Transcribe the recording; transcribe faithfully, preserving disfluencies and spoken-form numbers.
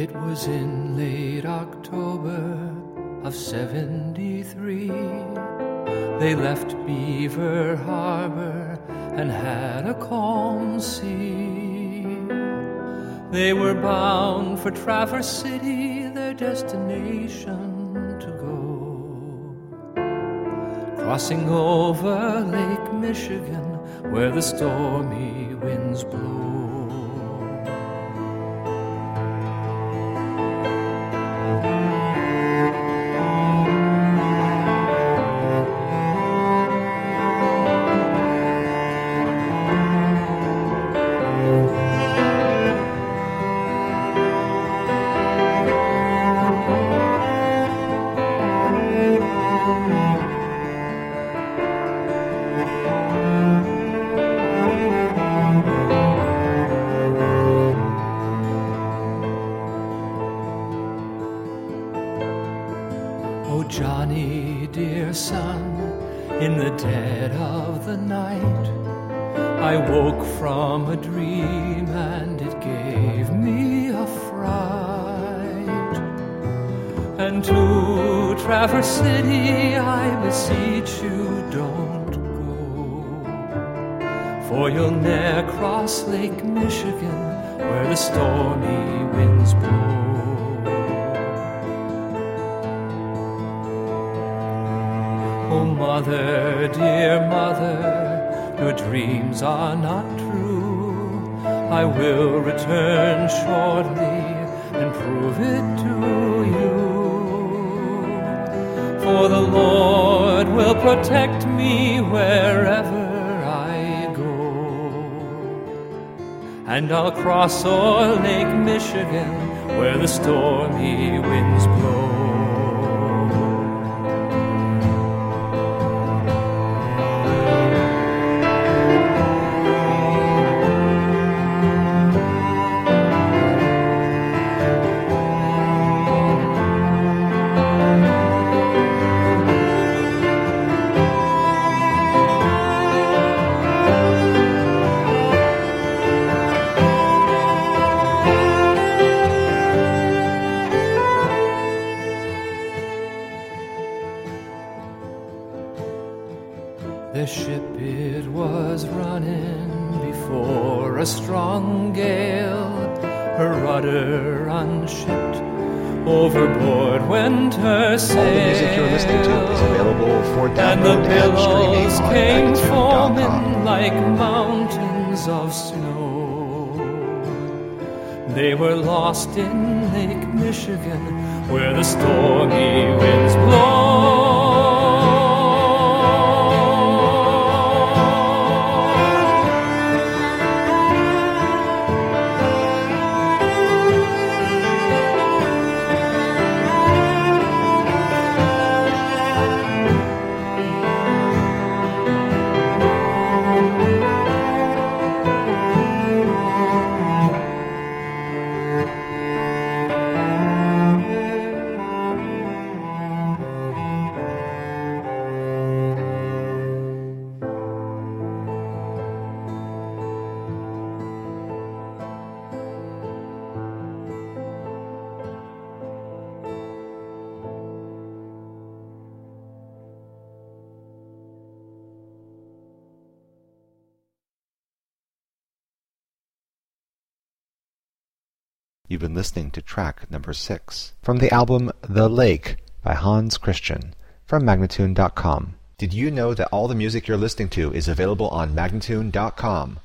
It was in late October of seventy-three. They left Beaver Harbor and had a calm sea. They were bound for Traverse City, their destination to go. Crossing over Lake Michigan, where the stormy winds blow. Oh, Johnny, dear son, in the dead of the night, I woke from a dream and it gave me a fright. And to Traverse City, I beseech you, don't go, for you'll ne'er cross Lake Michigan, where the stormy winds blow. Oh, mother, dear mother, your dreams are not true. I will return shortly and prove it to you. For the Lord will protect me wherever I go. And I'll cross o'er Lake Michigan, where the stormy winds blow. The ship, it was running before a strong gale. Her rudder unshipped, overboard went her sail. All the music you're listening to is available for download and the billows and streaming came on foaming like mountains of snow. They were lost in Lake Michigan, where the stormy winds blow. You've been listening to track number six from the album The Lake by Hans Christian from Magnatune dot com. Did you know that all the music you're listening to is available on Magnatune dot com?